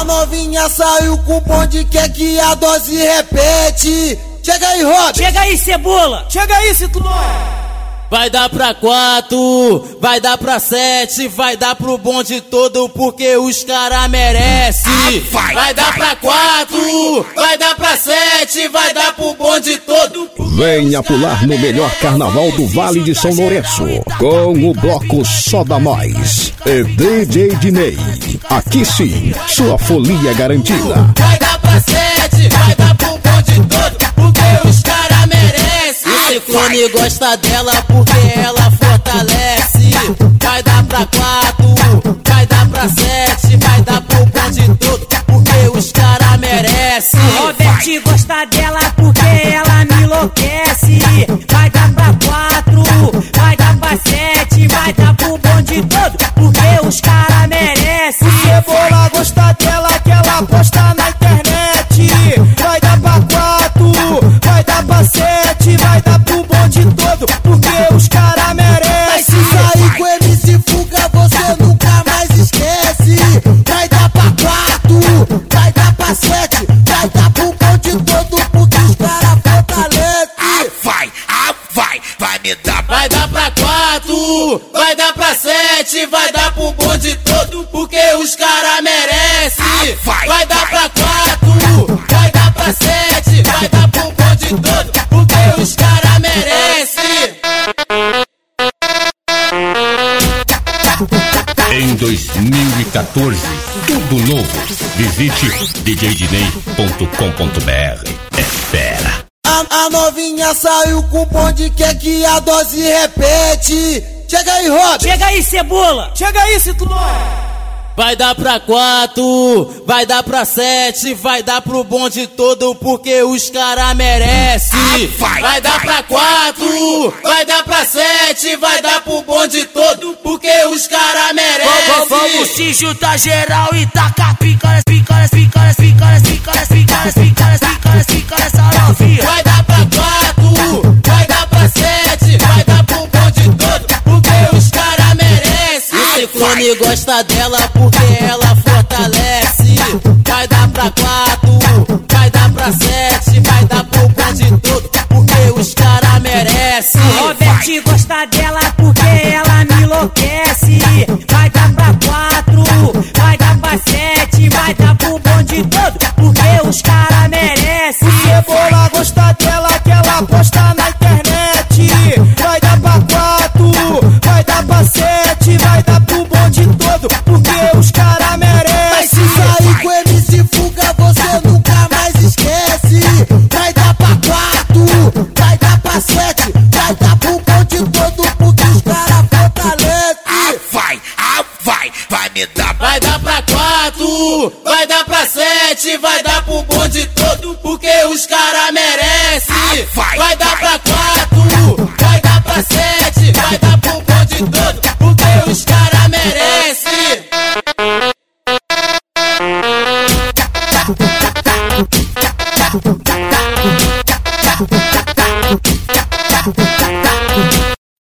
A novinha saiu com o bonde, quer que a dose repete. Chega aí, Rob. Chega aí, Cebola. Chega aí, Ciclone. Vai dar pra 4, vai dar pra 7, vai dar pro bonde todo porque os cara merece. Vai dar pra 4, vai dar pra 7, vai dar pro bonde todo. Venha pular no melhor carnaval do Vale de São Lourenço com o bloco Só da Nós e DJ Diney. Aqui sim, sua folia garantida. Vai dar pra 7, vai dar pro bonde todo porque os cara merece. O Ciclone gosta dela porque ela fortalece. Vai dar pra 4, vai dar pra 7, vai dar pro bonde todo porque os cara merece. Robert gosta dela porque ela me enlouquece. Vai dar pra 4, vai dar pra 7, vai dar pro bonde todo porque os cara merece. O Cebola gosta dela que ela posta na internet. Vai dar pra 4, vai dar pra 7, vai dar pro bonde todo porque os cara merece. Mas se sair com MC Fuga você nunca mais esquece. Vai dar pra 4, vai dar pra 7, vai dar pro bonde todo porque os cara fortalecem. Vai me dar. Vai dar pra 4, vai dar pra 7, vai dar pro bonde todo porque os cara merece. Vai dar pra 4, vai dar pra 7, vai dar pro bonde todo porque os cara merece. Em 2014, tudo novo. Visite djdiney.com.br. É fera. A novinha saiu com o bonde, quer que a dose repete. Chega aí, Rob. Chega aí, Cebola. Chega aí, Ciclone. Vai dar pra 4, vai dar pra 7, vai dar pro bonde todo porque os cara merece. Vai dar pra 4, vai dar pra 7, vai dar pro bonde todo porque os cara merece. Vamos se juntar geral e tacar pica, pica, pica, pica, pica, pica, pica, pica, pica, essa novinha. Vai dar pra 4, vai dar pra 7, vai dar pro bonde todo porque os cara merece. O Ciclone gosta dela porque ela fortalece. Vai dar pra 4, vai dar pra 7, vai dar pro bonde todo porque os cara merece. Robert gosta dela porque ela me enlouquece. Vai dar pra 4, vai dar pra 7, vai dar pro bonde todo porque os cara merece. O Cebola gosta dela que ela posta na internet. Vai dar pra 4, vai dar pra 7, vai dar pro bonde todo porque os cara merece. Mas se sair com MC Fuga você nunca mais esquece. Vai dar pra 4, vai dar pra 7, vai dar pro bonde todo porque os cara fortalecem. Vai me dar. Vai dar pra 4, vai dar pra 7, vai dar pro bonde todo porque os cara merece. Vai dar pra 4, vai dar pra 7, vai dar pro bonde todo porque os cara